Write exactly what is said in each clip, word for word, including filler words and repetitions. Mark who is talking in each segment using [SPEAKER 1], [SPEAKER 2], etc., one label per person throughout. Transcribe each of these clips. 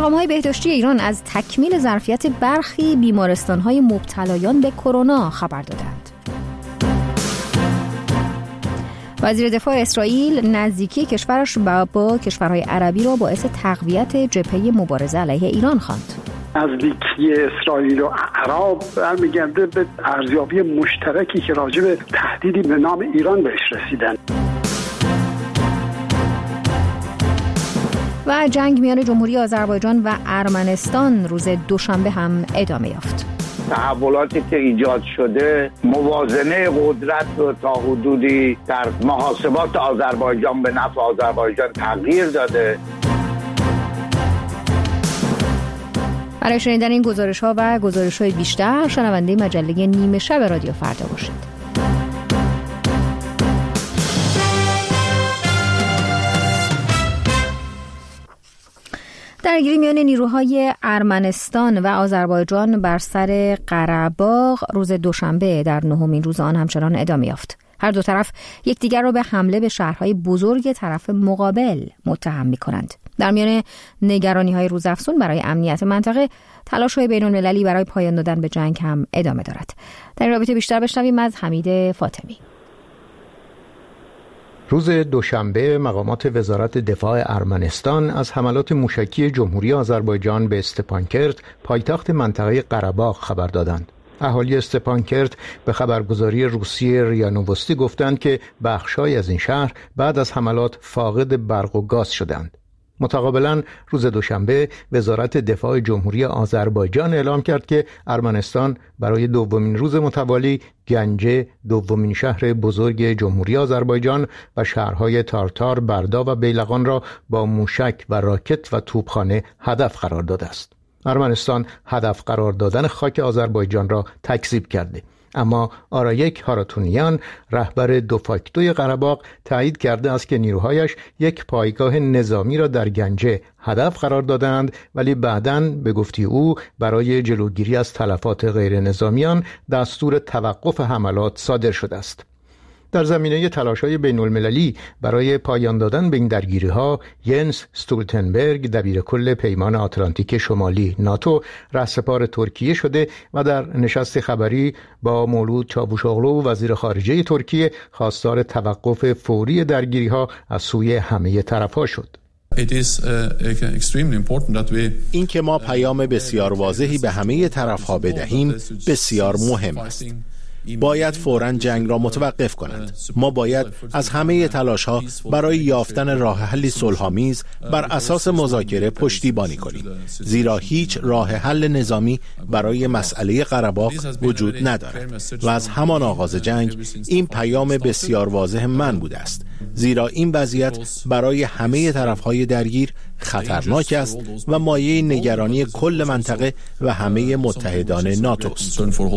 [SPEAKER 1] مقام‌های بهداشتی ایران از تکمیل ظرفیت برخی بیمارستان‌های مبتلایان به کرونا خبر دادند. وزیر دفاع اسرائیل نزدیکی کشورش با, با کشورهای عربی را باعث تقویت جبهه مبارزه علیه ایران خواند.
[SPEAKER 2] نزدیکی اسرائیل و عرب برمیگرده به ارزیابی مشترکی که راجع به تهدیدی به نام ایران بهش رسیدن.
[SPEAKER 1] و جنگ میان جمهوری آذربایجان و ارمنستان روز دوشنبه هم ادامه یافت.
[SPEAKER 3] تحولاتی که ایجاد شده موازنه قدرت رو تا حدودی در محاسبات آذربایجان به نفع آذربایجان تغییر داده.
[SPEAKER 1] برای شنیدن این گزارش‌ها و گزارش‌های بیشتر شنونده مجله نیمه شب رادیو فردا باشید. درگیری میان نیروهای ارمنستان و آذربایجان بر سر قره‌باغ روز دوشنبه در نهمین روز آن همچنان ادامه یافت. هر دو طرف یکدیگر را به حمله به شهرهای بزرگ طرف مقابل متهم می‌کنند. در میان نگرانی‌های روزافزون برای امنیت منطقه، تلاش‌های بین‌المللی برای پایان دادن به جنگ هم ادامه دارد. در این رابطه بیشتر بشنویم از حمید فاطمی.
[SPEAKER 4] روز دوشنبه مقامات وزارت دفاع ارمنستان از حملات موشکی جمهوری آذربایجان به استپانکرت، پایتخت منطقه قره‌باغ خبر دادند. اهالی استپانکرت به خبرگزاری روسیه ریا نووستی گفتند که بخش‌هایی از این شهر بعد از حملات فاقد برق و گاز شدند. متقابلا روز دوشنبه وزارت دفاع جمهوری آذربایجان اعلام کرد که ارمنستان برای دومین روز متوالی گنجه، دومین شهر بزرگ جمهوری آذربایجان، و شهرهای تارتار، بردا و بیلقان را با موشک و راکت و توپخانه هدف قرار داده است. ارمنستان هدف قرار دادن خاک آذربایجان را تکذیب کرده، اما آرایک هاراتونیان رهبر دوفاکتوی قره‌باغ تایید کرده است که نیروهایش یک پایگاه نظامی را در گنجه هدف قرار دادند، ولی بعداً به گفته او برای جلوگیری از تلفات غیر نظامیان دستور توقف حملات صادر شده است. در زمینه تلاش‌های بین‌المللی برای پایان دادن به این درگیری‌ها، ینس استولتنبرگ دبیرکل پیمان آتلانتیک شمالی ناتو رهسپار ترکیه شده و در نشست خبری با مولود چاوشوغلو وزیر خارجه ترکیه خواستار توقف فوری درگیری‌ها از سوی همه طرف‌ها شد.
[SPEAKER 5] این که ما پیام بسیار واضحی به همه طرف‌ها بدهیم بسیار مهم است. باید فوراً جنگ را متوقف کنند. ما باید از همه تلاش‌ها برای یافتن راه حلی صلح‌آمیز بر اساس مذاکره پشتیبانی کنیم، زیرا هیچ راه حل نظامی برای مسئله قره‌باغ وجود ندارد و از همان آغاز جنگ این پیام بسیار واضح من بوده است، زیرا این وضعیت برای همه طرف‌های درگیر خطرناک است و مایه نگرانی کل منطقه و همه متحدان ناتو است.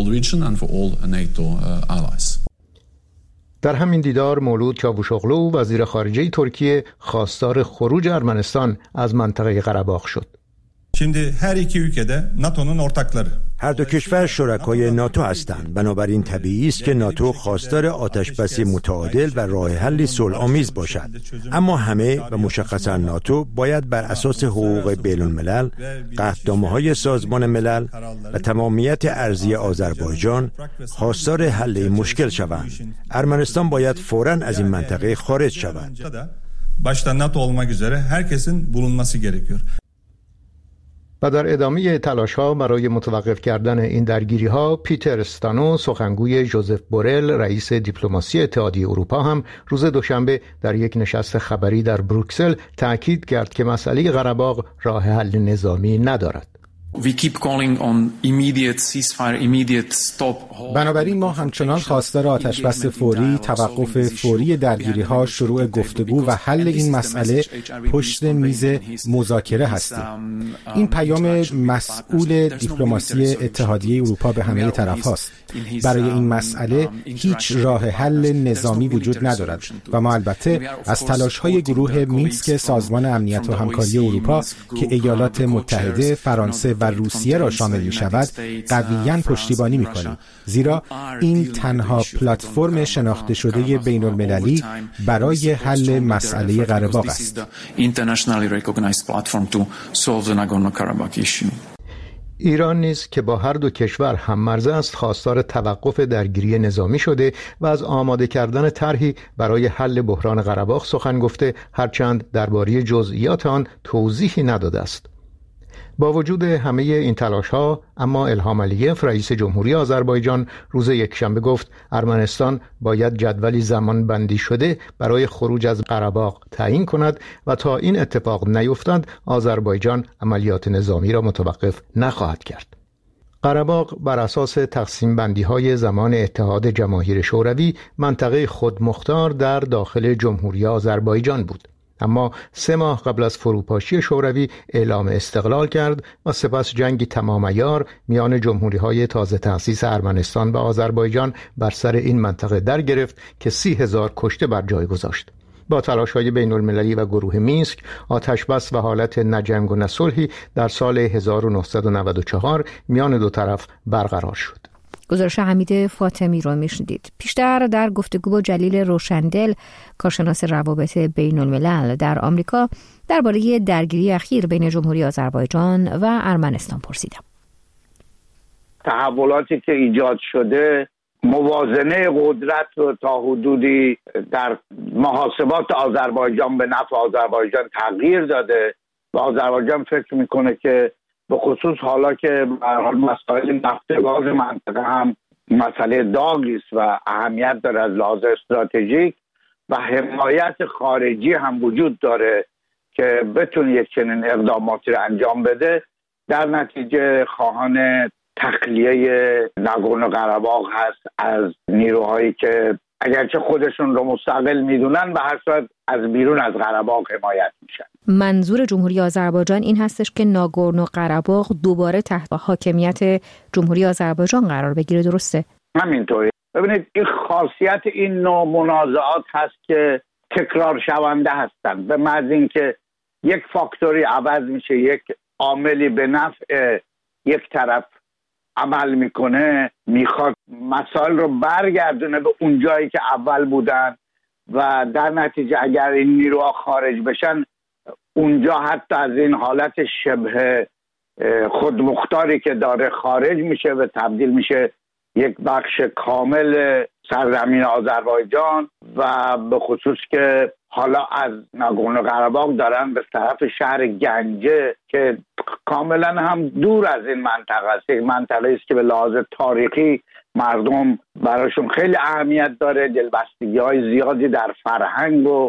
[SPEAKER 4] در همین دیدار مولود چاوشوغلو وزیر خارجه ترکیه خواستار خروج ارمنستان از منطقه قره‌باغ شد.
[SPEAKER 6] Şimdi her iki ülkede NATO'nun ortakları.
[SPEAKER 7] هر دو کشور شرکای ناتو هستند، بنابراین طبیعی است که ناتو خواستار آتشبسی متعادل و راه حلی صلح‌آمیز باشد. اما همه و مشخصا ناتو باید بر اساس حقوق بین‌الملل، قطعنامه‌های سازمان ملل و تمامیت ارضی آذربایجان خواستار حل این مشکل شوند. ارمنستان باید فوراً از این منطقه خارج شود.
[SPEAKER 6] Başta NATO olmak üzere herkesin bulunması gerekiyor.
[SPEAKER 4] و در ادامه تلاش‌ها برای متوقف کردن این درگیری‌ها، پیتر استانو سخنگوی ژوزف بورل رئیس دیپلماسی اتحادیه اروپا هم روز دوشنبه در یک نشست خبری در بروکسل تأکید کرد که مسئله قره‌باغ راه حل نظامی ندارد.
[SPEAKER 8] بنابراین ما همچنان خواستار آتشبس فوری، توقف فوری درگیری‌ها، شروع گفتگو و حل این مسئله پشت میز مذاکره هستیم. این پیام مسئول دیپلماسی اتحادیه اروپا به همه طرف هاست. برای این مسئله هیچ راه حل نظامی وجود ندارد و ما البته از تلاش‌های گروه مینسک سازمان امنیت و همکاری اروپا که ایالات متحده، فرانسه و روسیه را شامل می شود قویاً پشتیبانی می کنیم، زیرا این تنها پلتفرم شناخته شده بین المللی برای حل مسئله قره باغ است.
[SPEAKER 4] ایران نیز که با هر دو کشور هم مرزه است خواستار توقف درگیری نظامی شده و از آماده کردن طرحی برای حل بحران قره باغ سخن گفته، هرچند درباره جزئیات آن توضیحی نداده است. با وجود همه این تلاش‌ها، اما الهام علیف رئیس جمهوری آذربایجان روز یکشنبه گفت ارمنستان باید جدولی زمان بندی شده برای خروج از قره باغ تعیین کند و تا این اتفاق نیفتد آذربایجان عملیات نظامی را متوقف نخواهد کرد. قره باغ بر اساس تقسیم بندی های زمان اتحاد جماهیر شوروی منطقه خودمختار در داخل جمهوری آذربایجان بود، اما سه ماه قبل از فروپاشی شوروی اعلام استقلال کرد و سپس جنگی تمام عیار میان جمهوری‌های تازه تأسیس ارمنستان و آذربایجان بر سر این منطقه در گرفت که سی هزار کشته بر جای گذاشت. با تلاش‌های بین‌المللی و گروه مینسک، آتش‌بس و حالت نه جنگ و نه صلحی در سال هزار و نهصد و نود و چهار میان دو طرف برقرار شد.
[SPEAKER 1] گزارش حمید فاطمی رو میشنیدید. پیشتر در گفتگو با جلیل روشندل، کارشناس روابط بین الملل در آمریکا، درباره درگیری اخیر بین جمهوری آذربایجان و ارمنستان پرسیدم.
[SPEAKER 3] تحولاتی که ایجاد شده موازنه قدرت رو تا حدودی در محاسبات آذربایجان به نفع آذربایجان تغییر داده و آذربایجان فکر میکنه که به خصوص حالا که به هر حال مسائل نفت گاز منطقه هم مسئله داغی است و اهمیت داره از لحاظ استراتژیک و حمایت خارجی هم وجود داره که بتونه یک چنین اقداماتی رو انجام بده، در نتیجه خواهان تخلیه ناگورنو قره‌باغ هست از نیروهایی که اگرچه خودشون رو مستقل میدونن به هر صورت از بیرون از قره‌باغ حمایت میشن.
[SPEAKER 1] منظور جمهوری آذربایجان این هستش که ناگورنو قره‌باغ دوباره تحت حاکمیت جمهوری آذربایجان قرار بگیره، درسته؟
[SPEAKER 3] همینطوری. ببینید این خاصیت این نوع منازعات هست که تکرار شونده هستند، به محض اینکه یک فاکتوری عوض میشه، یک عاملی به نفع یک طرف عمل میکنه، میخواد مسائل رو برگردونه به اون جایی که اول بودن و در نتیجه اگر این نیروها خارج بشن اونجا حتی از این حالت شبه خودمختاری که داره خارج میشه و تبدیل میشه یک بخش کامل سرزمین آذربایجان و به خصوص که حالا از ناگورنو قره‌باغ دارن به طرف شهر گنجه که کاملا هم دور از این منطقه است، یک منطقه است که به لحاظ تاریخی مردم براشون خیلی اهمیت داره، دلبستگی های زیادی در فرهنگ و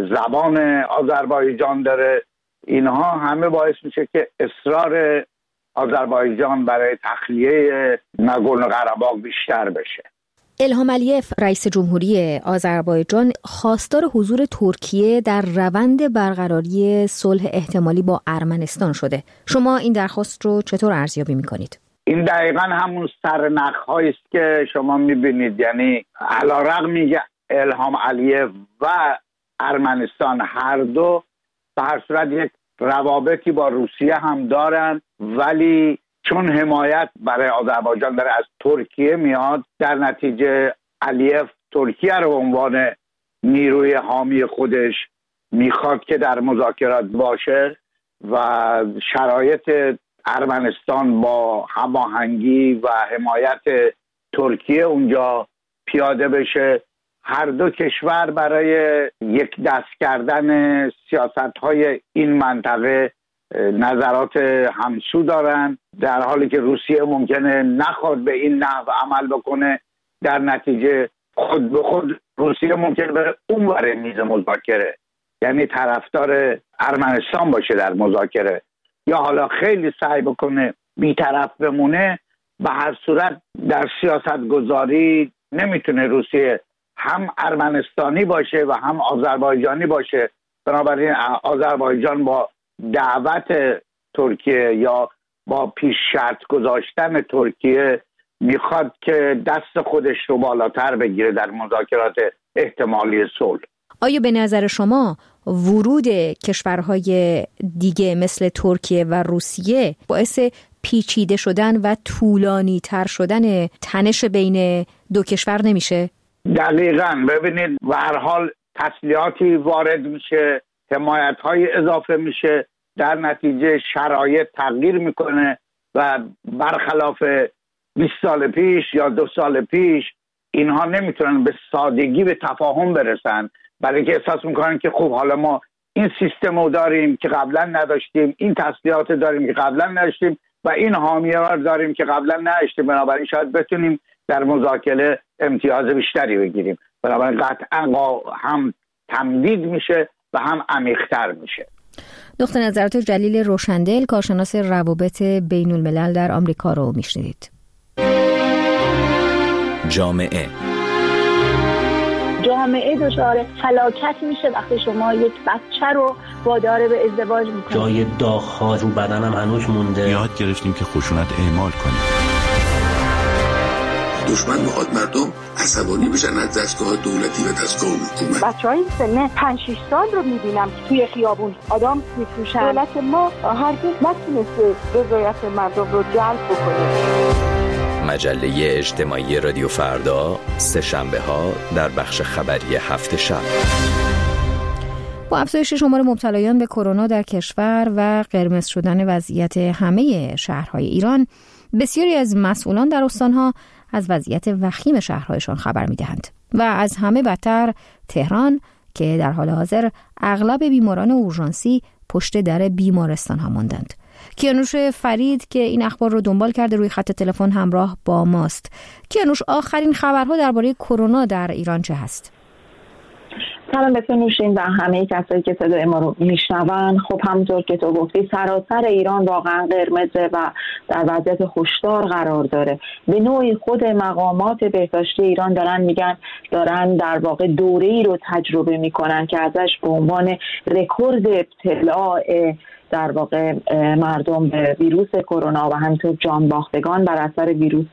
[SPEAKER 3] زبان آذربایجان داره. اینها همه باعث میشه که اصرار آذربایجان برای تخلیه ناگورنو قره‌باغ بیشتر بشه.
[SPEAKER 1] الهام علیف رئیس جمهوری آذربایجان خواستار حضور ترکیه در روند برقراری صلح احتمالی با ارمنستان شده. شما این درخواست رو چطور ارزیابی می‌کنید؟
[SPEAKER 3] این دقیقاً همون سرنخ‌هایی است که شما می‌بینید، یعنی علی‌رغم الهام علیف و ارمنستان هر دو به هر صورت یک روابطی با روسیه هم دارن، ولی چون حمایت برای آذربایجان داره از ترکیه میاد، در نتیجه علیف ترکیه رو به عنوان نیروی حامی خودش میخواد که در مذاکرات باشه و شرایط ارمنستان با هماهنگی و حمایت ترکیه اونجا پیاده بشه. هر دو کشور برای یک دست کردن سیاست‌های این منطقه نظرات همسو دارن، در حالی که روسیه ممکنه نخواد به این نحو عمل بکنه، در نتیجه خود به خود روسیه ممکنه بره اونور میز مذاکره، یعنی طرفدار ارمنستان باشه در مذاکره، یا حالا خیلی سعی بکنه بی‌طرف بمونه. به هر صورت در سیاست گذاری نمیتونه روسیه هم ارمنستانی باشه و هم آذربایجانی باشه. بنابراین آذربایجان با دعوت ترکیه یا با پیش شرط گذاشتن ترکیه میخواد که دست خودش رو بالاتر بگیره در مذاکرات احتمالی صلح.
[SPEAKER 1] آیا به نظر شما ورود کشورهای دیگه مثل ترکیه و روسیه باعث پیچیده شدن و طولانی تر شدن تنش بین دو کشور نمیشه؟
[SPEAKER 3] دقیقاً. ببینید به هر حال تسلیحاتی وارد میشه، حمایت‌های اضافه میشه، در نتیجه شرایط تغییر میکنه و برخلاف بیست سال پیش یا دو سال پیش اینها نمیتونن به سادگی به تفاهم برسن، برای که احساس میکنن که خب حالا ما این سیستم رو داریم که قبلا نداشتیم، این تسلیحات داریم که قبلا نداشتیم و این حامیه رو داریم که قبلا نداشتیم، بنابراین شاید بتونیم در مذاکره امتیاز بیشتری بگیریم. بنابراین قطعا هم تمدید میشه و هم عمیق‌تر میشه.
[SPEAKER 1] دکتر نظرات جلیل روشندل، کارشناس روابط بین الملل در آمریکا رو میشنیدید.
[SPEAKER 9] جامعه
[SPEAKER 10] جامعه دچار فلاکت میشه وقتی شما یک بچه رو وادار به ازدواج میکنید.
[SPEAKER 11] جای داغ‌ها رو بدنم هنوز مونده.
[SPEAKER 12] یاد گرفتیم که خشونت اعمال کنیم.
[SPEAKER 13] دشمن میخواد مردم عصبانی بشن از دستگاه دولتی و دستگاه حکومت.
[SPEAKER 10] بچهای سن پنج شش سال رو میبینم که توی خیابون آدم میفروشن. دولت ما هرگز نتونسته رضایت مردم رو جلب بکنه.
[SPEAKER 9] مجله اجتماعی رادیو فردا، سه شنبه ها در بخش خبری هفت شب.
[SPEAKER 1] با افزایش شمار مبتلایان به کرونا در کشور و قرمز شدن وضعیت همه شهرهای ایران، بسیاری از مسئولان در استانها از وضعیت وخیم شهرهایشان خبر می‌دهند و از همه بدتر تهران که در حال حاضر اغلب بیماران اورژانسی پشت در بیمارستان‌ها ماندند. کیانوش فرید که این اخبار رو دنبال کرده روی خط تلفن همراه با ماست. کیانوش، آخرین خبرها درباره کرونا در ایران چه هست؟
[SPEAKER 14] سلام به تو نوشین و همه کسایی که صدای ما رو میشنون. خب همونطور که تو گفتی سراسر ایران واقعا قرمزه و در وضعیت هشدار قرار داره. به نوعی خود مقامات بهداشتی ایران دارن میگن دارن در واقع دوره‌ای رو تجربه میکنن که ازش به عنوان رکورد ابتلاع در واقع مردم به ویروس کرونا و همینطور جان باختگان بر اثر ویروس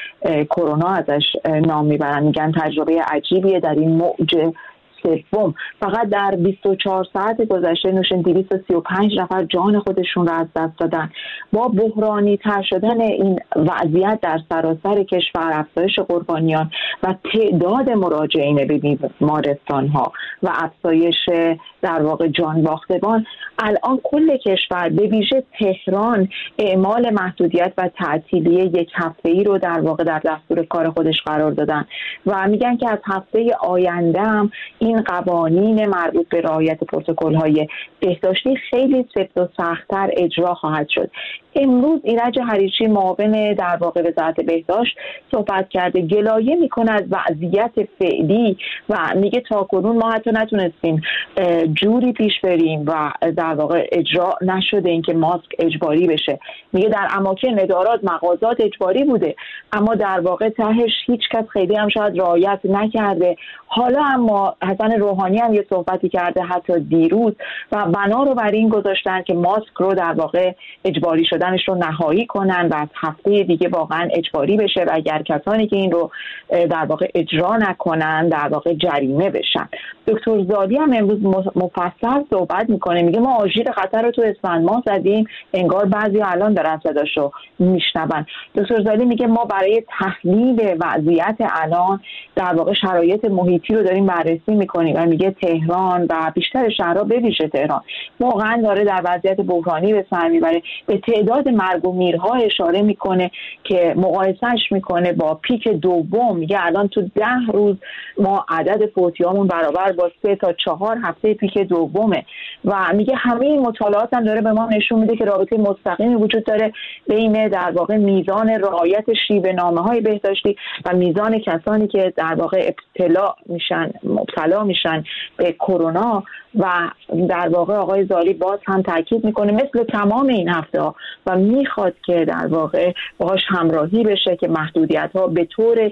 [SPEAKER 14] کرونا ازش نام میبرن. میگن تجربه عجیبیه در این موج سوم. فقط در بیست و چهار ساعت گذشته نوشین دویست و سی و پنج نفر جان خودشون را از دست دادن. با بحرانی تر شدن این وضعیت در سراسر کشور، افزایش قربانیان و تعداد مراجعین به بیمارستان ها و افزایش در واقع جان باختگان، الان کل کشور به ویژه تهران اعمال محدودیت و تعطیلی یک هفته‌ای رو در واقع در دستور کار خودش قرار دادن و میگن که از هفته آینده هم این قوانین مربوط به رعایت پروتکل‌های بهداشتی خیلی سفت و سخت‌تر اجرا خواهد شد. امروز ایرج حریچی معاون در واقع وزارت بهداشت صحبت کرده، گلایه میکنه از وضعیت فعلی و میگه تاکنون ما حتی نتونستیم جوری پیش بریم و در واقع اجرا نشده این که ماسک اجباری بشه. میگه در اماکن ادارات مغازات اجباری بوده اما در واقع تهش هیچ کس خیلی هم شاید رعایت نکرده. حالا اما حسن روحانی هم یه صحبتی کرده حتی دیروز و بنا رو بر این گذاشتن که ماسک رو در واقع اجباری شدنش رو نهایی کنن و از هفته دیگه واقعا اجباری بشه و اگر کسانی که این رو در واقع اجرا نکنن در واقع جریمه بشن. دکتر زالی هم امروز مفصل صحبت میکنه، میگه ما آژیر خطر رو تو اسفند ماه زدیم، انگار بعضی الان دارن صداشو میشنون. دکتر زالی میگه ما برای تحلیل وضعیت الان در واقع شرایط محیطی رو داریم بررسی میکنیم و میگه تهران و بیشتر شهرها به ویژه تهران واقعا داره در وضعیت بحرانی به سر میبره. به تعداد مرگ و میرها اشاره میکنه که مقایسهش میکنه با پیک دوم. میگه الان تو ده روز ما عدد فوتیامون برابر با سه تا چهار هفته پیک دومه و میگه همه این مطالعات هم داره به ما نشون میده که رابطه مستقیمی وجود داره بین در واقع میزان رعایت شیوه نامه‌های بهداشتی و میزان کسانی که در واقع ابتلا میشن مبتلا میشن به کرونا. و در واقع آقای زالی باز هم تاکید میکنه مثل تمام این هفته ها و میخواد که در واقع باهاش همراهی بشه که محدودیت ها به طور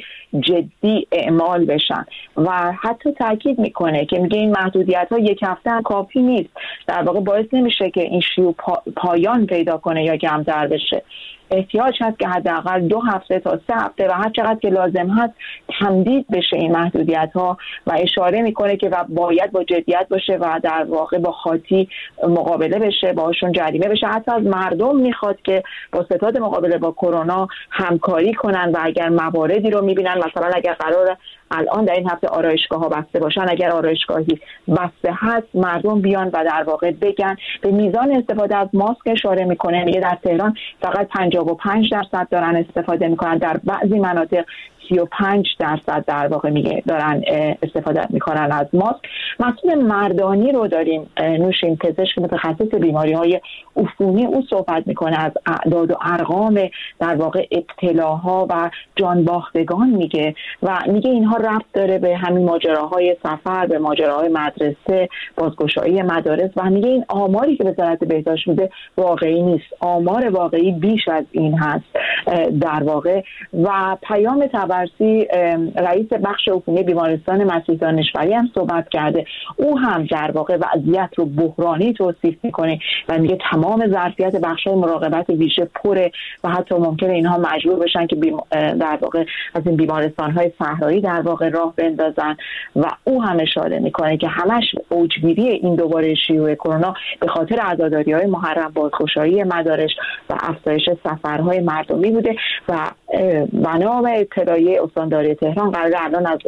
[SPEAKER 14] جدی اعمال بشن و حتی تاکید میکنه که میگه این محدودیت ها یک هفته هم کافی نیست، در واقع باعث نمیشه که این شیوع پا، پایان پیدا کنه یا کمتر بشه. احتیاج هست که حداقل دو هفته تا سه هفته و هر چقدر که لازم هست تمدید بشه این محدودیت ها و اشاره میکنه که و باید با جدیت باشه و در واقع با خاطی مقابله بشه، باهاشون جریمه بشه. حتی از مردم میخواد که با ستاد مقابله با کرونا همکاری کنن و اگر مواردی رو میبینن، مثلا اگر قرار الان در این هفته آرایشگاه ها بسته باشن، اگر آرایشگاهی بسته هست مردم بیان و در واقع بگن. به میزان استفاده از ماسک اشاره میکنه، میگه در تهران فقط پنجاه و پنج درصد دارن استفاده میکنن، در بعضی مناطق سی و پنج درصد در واقع میگه دارن استفاده میکنن از ماسک. مسئول مردانی رو داریم، نوشین پزشک متخصص بیماری های عفونی، او صحبت میکنه از اعداد و ارقام در واقع ابتلاها و جانباختگان میگه و میگه اینها ربط داره به همین ماجراهای سفر، به ماجراهای مدرسه، بازگشایی مدارس و میگه این آماری که وزارت بهداشت میده واقعی نیست، آمار واقعی بیش از این هست در واقع. و پیام تبرسی رئیس بخش عفونی بیمارستان مسیح دانشوری هم صحبت کرده، او هم در واقع وضعیت رو بحرانی توصیف میکنه و میگه تمام ظرفیت بخش‌های مراقبت ویژه پره و حتی ممکنه اینها مجبور بشن که در واقع از این بیمارستان‌های صحرایی در واقع راه بندازن و او هم اشاره میکنه که همش اوجگیری این دوباره شیوع کرونا به خاطر عزاداری‌های محرم، بازگشایی مدارس و افزایش سفرهای مردمی بوده و بنا به اطلاعیه استانداری تهران قرار الان از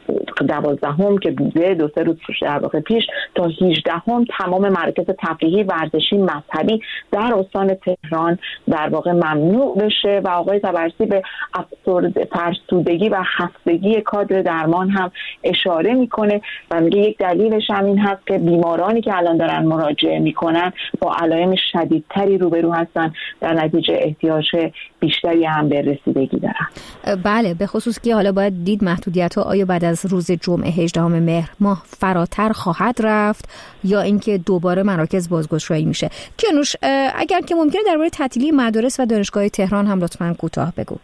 [SPEAKER 14] دوازدهم که بوده دو سه روز در واقع پیش تا هجدهم تمام مراکز تفریحی، ورزشی، مذهبی در استان تهران در واقع ممنوع بشه و آقای تبرسی به افسرده، فرسودگی و خستگی کادر درمان هم اشاره میکنه و میگه یک دلیلش هم این هست که بیمارانی که الان دارن مراجعه میکنن با علائم شدیدتری روبرو هستن، در نتیجه احتیاج بیشتری هم به رسیدگی دارن.
[SPEAKER 1] بله، به خصوص که حالا باید دید محدودیت ها آیا بعد از روز جمعه هجدهم مهر ماه فراتر خواهد رفت یا اینکه دوباره مراکز بازگشایی میشه. کیانوش، اگر که ممکنه درباره تعطیلی مدارس و دانشگاه تهران هم لطفاً کوتاه بگو.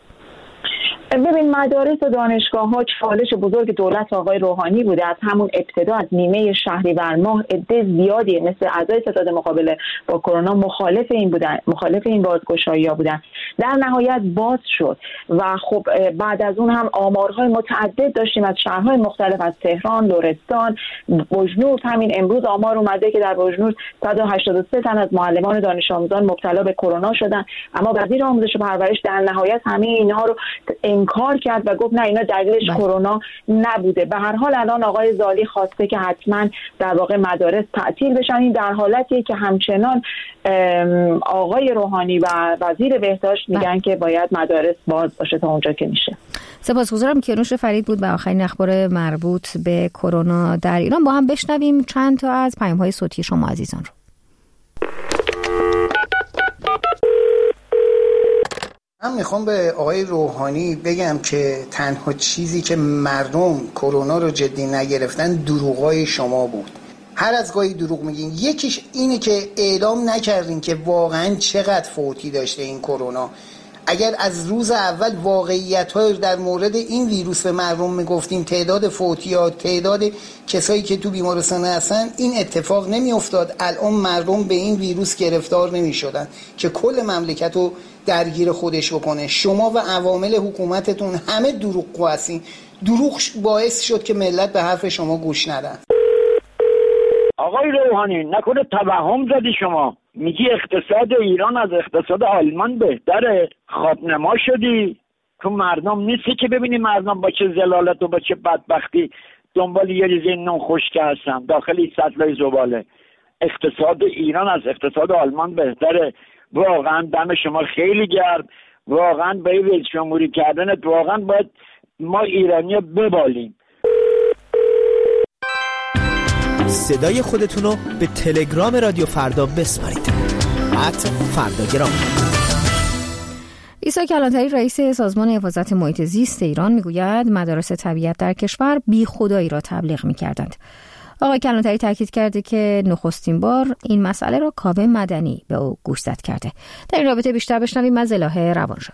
[SPEAKER 14] ببین، مدارس و دانشگاه ها چالش بزرگ دولت آقای روحانی بوده. از همون ابتدا از نیمه شهریور ماه عده زیادی مثل اعضای ستاد مقابله با کرونا مخالف این بودن، مخالف این بازگشایی‌ها بودن. در نهایت باز شد و خب بعد از اون هم آمارهای متعدد داشتیم از شهرهای مختلف، از تهران، لرستان، بجنورد. همین امروز آمار اومده که در بجنورد صد و هشتاد و سه تن از معلمان دانش آموزان مبتلا به کرونا شدن، اما وزیر آموزش و پرورش در نهایت همه اینها رو انکار کرد و گفت نه، اینا دلیلش کرونا نبوده. به هر حال الان آقای زالی خواسته که حتما در واقع مدارس تعطیل بشن. این در حالتیه که همچنان آقای روحانی و وزیر بهداشت میگن که باید مدارس باز باشه تا اونجا که میشه.
[SPEAKER 1] سپاسگزارم. کیانوش فرید بود به آخرین اخبار مربوط به کرونا در ایران. با هم بشنویم چند تا از پیام‌های صوتی شما عزیزان رو.
[SPEAKER 15] من میخوام به آقای روحانی بگم که تنها چیزی که مردم کرونا رو جدی نگرفتن دروغای شما بود. هر از گاهی دروغ میگین. یکیش اینه که اعلام نکردین که واقعا چقدر فوتی داشته این کرونا. اگر از روز اول واقعیت‌ها در مورد این ویروس به مردم میگفتیم، تعداد فوتیات، تعداد کسایی که تو بیمارستان هستن، این اتفاق نمیافتاد. الان مردم به این ویروس گرفتار نمیشدن که کل مملکت رو درگیر خودش بکنه. شما و عوامل حکومتتون همه دروغگو هستین. دروغ باعث شد که ملت به حرف شما گوش ندن.
[SPEAKER 3] آقای روحانی، نکنه توهم زدی شما؟ میگی اقتصاد ایران از اقتصاد آلمان بهتره؟ خوابنما شدی؟ تو مردم نیستی که ببینی مردم با چه زلالت و با چه بدبختی دنبال یه ریزه نون خشک هستن داخل این سطلای زباله. اقتصاد ایران از اقتصاد آلمان بهتره؟ واقعا دم شما خیلی گرم. واقعا به این رئیس جمهوری کردنت واقعا باید ما ایرانی‌ها ببالیم.
[SPEAKER 16] صدای خودتون رو به تلگرام رادیو فردا بسپارید. ات فرداگرام.
[SPEAKER 1] عیسی کلانتری رئیس سازمان حفاظت محیط زیست ایران میگوید مدارس طبیعت در کشور بی خدایی را تبلیغ میکردند. آقای کلانتری تاکید کرده که نخستین بار این مسئله را کاوه مدنی به او گوشزد کرده. در این رابطه بیشتر بشنویم از الهه روانشاد.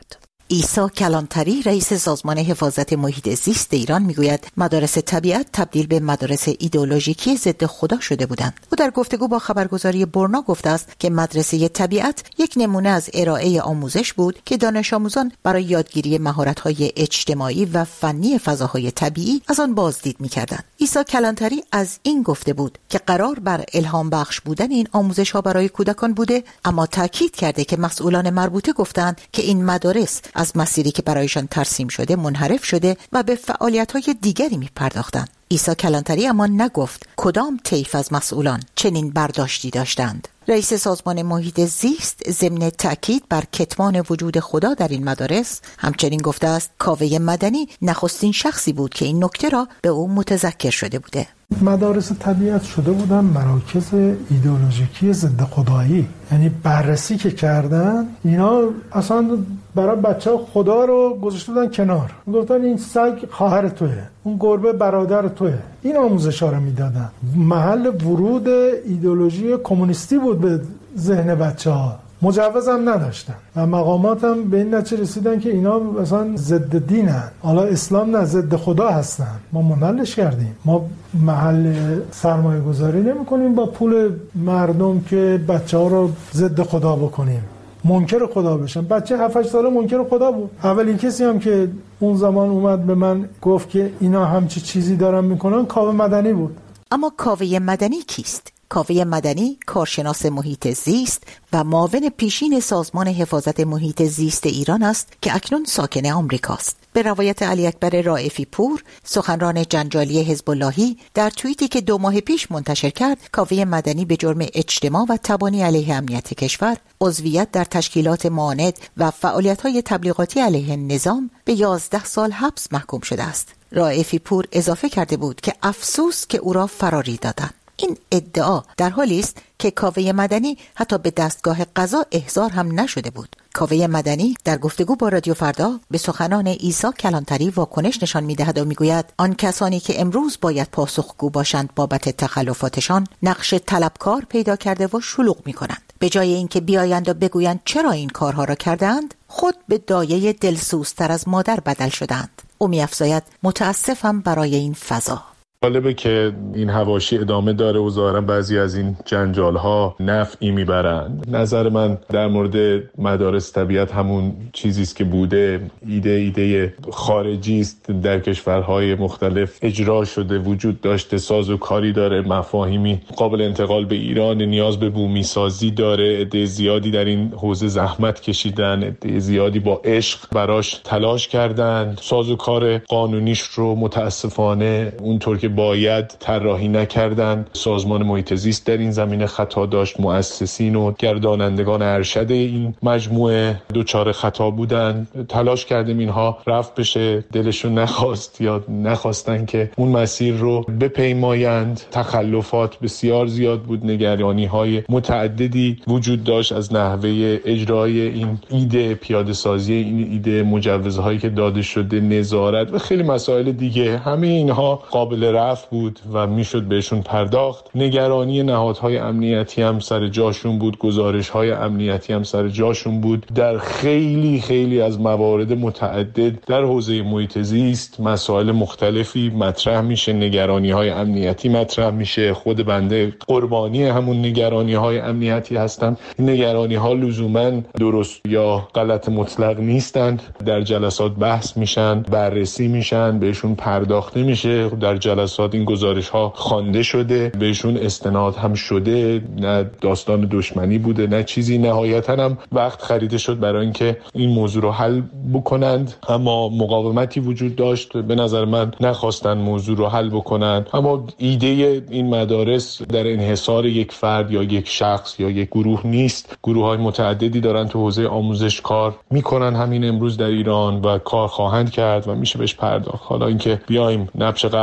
[SPEAKER 17] عیسی کلانتری رئیس سازمان حفاظت محیط زیست ایران میگوید مدارس طبیعت تبدیل به مدارس ایدئولوژیکی ضد خدا شده بودند. او در گفتگو با خبرگزاری برنا گفته است که مدرسه طبیعت یک نمونه از ارائه آموزش بود که دانش آموزان برای یادگیری مهارت‌های اجتماعی و فنی فضاهای طبیعی از آن بازدید می‌کردند. عیسی کلانتری از این گفته بود که قرار بر الهام بخش بودن این آموزش‌ها برای کودکان بوده، اما تاکید کرده که مسئولان مربوطه گفتند که این مدارس از مسیری که برایشان ترسیم شده منحرف شده و به فعالیت‌های دیگری می‌پرداختند. عیسی کلانتری اما نگفت کدام طیف از مسئولان چنین برداشتی داشتند. رئیس سازمان محیط زیست ضمن تأکید بر کتمان وجود خدا در این مدارس همچنین گفته است کاوه مدنی نخستین شخصی بود که این نکته را به او متذکر شده بوده.
[SPEAKER 18] مدارس طبیعت شده بودن مراکز ایدئولوژیکی ضد خدایی، یعنی بررسی که کردن اینا اصلا برای بچه‌ها خدا رو گذاشته بودن کنار، گفتن این سگ خواهر توئه، اون گربه برادر توئه. این آموزش‌ها رو میدادن. محل ورود ایدئولوژی کمونیستی بود به ذهن بچه‌ها. مجوز هم نداشتن و مقامات هم به این نتیجه رسیدن که اینا مثلا ضد دینن، حالا اسلام نه ضد خدا هستن. ما منحلش کردیم. ما محل سرمایه گذاری نمی کنیم با پول مردم که بچه ها رو ضد خدا بکنیم، منکر خدا بشن. بچه هفت هشت ساله منکر خدا بود. اولین کسی هم که اون زمان اومد به من گفت که اینا همچی چیزی دارن میکنن کاوه مدنی بود.
[SPEAKER 17] اما کاوه مدنی کیست؟ کاوه مدنی کارشناس محیط زیست و معاون پیشین سازمان حفاظت محیط زیست ایران است که اکنون ساکن آمریکاست. به روایت علی اکبر رائفی پور، سخنران جنجالی حزب اللهی، در توییتی که دو ماه پیش منتشر کرد، کاوه مدنی به جرم اجتماع و تبانی علیه امنیت کشور، عضویت در تشکیلات معاند و فعالیت‌های تبلیغاتی علیه نظام به یازده سال حبس محکوم شده است. رائفی پور اضافه کرده بود که افسوس که او را فراری دادند. این ادعا در حالی است که کاوه مدنی حتی به دستگاه قضا احضار هم نشده بود. کاوه مدنی در گفتگو با رادیو فردا به سخنان عیسی کلانتری واکنش نشان می‌دهد و می‌گوید آن کسانی که امروز باید پاسخگو باشند بابت تخلفاتشان نقش طلبکار پیدا کرده و شلوغ می‌کنند. به جای اینکه بیایند و بگویند چرا این کارها را کردند، خود به دایه دلسوزتر از مادر بدل شدند. او می‌افزاید متاسفم برای این فضا.
[SPEAKER 19] جالبه که این حواشی ادامه داره و ظاهرا بعضی از این جنجال ها نفعی میبرند. نظر من در مورد مدارس طبیعت همون چیزی است که بوده، ایده ایده خارجی است، در کشورهای مختلف اجرا شده، وجود داشته، ساز و کاری داره، مفاهیمی قابل انتقال به ایران، نیاز به بومی سازی داره. عده زیادی در این حوزه زحمت کشیدن، عده زیادی با عشق براش تلاش کردن. ساز و کار قانونیش رو متاسفانه اونطور که باید طراحی نکردن. سازمان محیط زیست در این زمینه خطا داشت، مؤسسین و گردانندگان ارشد این مجموعه دوچار خطا بودن. تلاش کردیم اینها رفت بشه، دلشون نخواست یا نخواستن که اون مسیر رو بپیمایند. تخلفات بسیار زیاد بود، نگرانی های متعددی وجود داشت از نحوه اجرای این ایده، پیاده سازی این ایده، مجوزهایی که داده شده، نظارت و خیلی مسائل دیگه. همه اینها قابل رفع بود و میشد بهشون پرداخت. نگرانی نهادهای امنیتی هم سر جاشون بود، گزارش‌های امنیتی هم سر جاشون بود. در خیلی خیلی از موارد متعدد در حوزه محیط زیست مسائل مختلفی مطرح میشه، نگرانی‌های امنیتی مطرح میشه. خود بنده قربانی همون نگرانی‌های امنیتی هستم. این نگرانی‌ها لزوماً درست یا غلط مطلق نیستند. در جلسات بحث میشن، بررسی میشن، بهشون پرداخته میشه. در جلسات این گزارش ها خوانده شده، بهشون استناد هم شده، نه داستان دشمنی بوده نه چیزی. نهایتا هم وقت خریده شد برای اینکه این موضوع رو حل بکنند، اما مقاومتی وجود داشت. به نظر من نخواستن موضوع رو حل بکنند. اما ایده این مدارس در انحصار یک فرد یا یک شخص یا یک گروه نیست. گروه های متعددی دارن تو حوزه آموزش کار میکنن همین امروز در ایران و کار خواهند کرد و میشه بهش پرداخت. حالا اینکه بیایم نبش قبل بکنیم